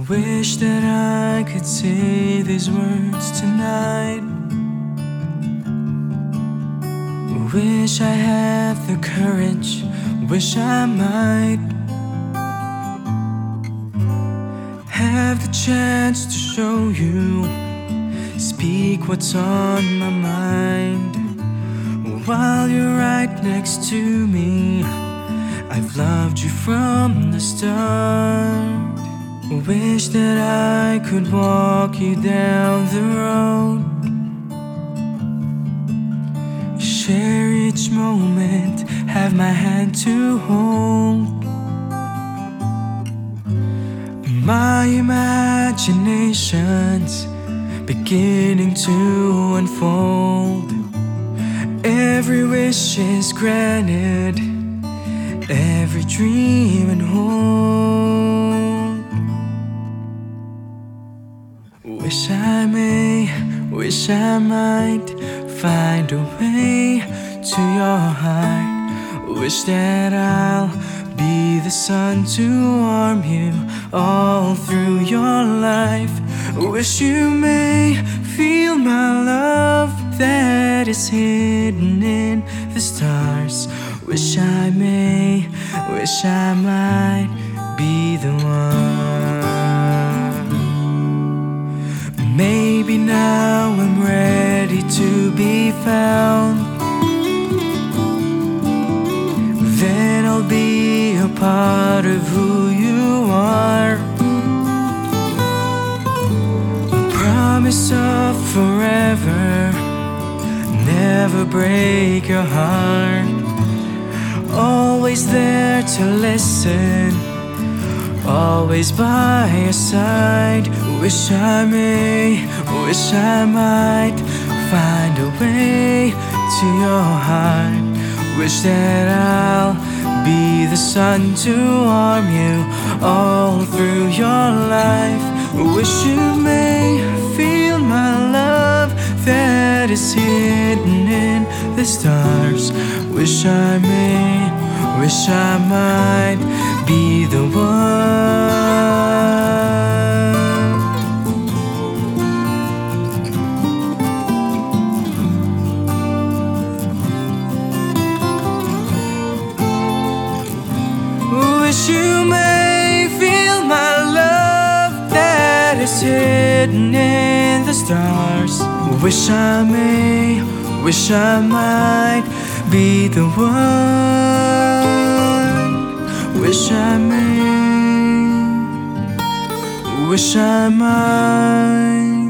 Wish that I could say these words tonight. Wish I had the courage, wish I might have the chance to show you, speak what's on my mind. While you're right next to me, I've loved you from the start. Wish that I could walk you down the road, share each moment, have my hand to hold. My imagination's beginning to unfold. Every wish is granted, every dream and hope. Wish I may, wish I might find a way to your heart. Wish that I'll be the sun to warm you all through your life. Wish you may feel my love that is hidden in the stars. Wish I may, wish I might be the one. Maybe now I'm ready to be found. Then I'll be a part of who you are. A promise of forever, never break your heart. Always there to listen, always by your side. Wish I may, wish I might find a way to your heart. Wish that I'll be the sun to warm you all through your life. Wish you may feel my love that is hidden in the stars. Wish I may, wish I might be the one. Wish you may feel my love that is hidden in the stars. Wish I may, wish I might be the one. Wish I may, wish I might.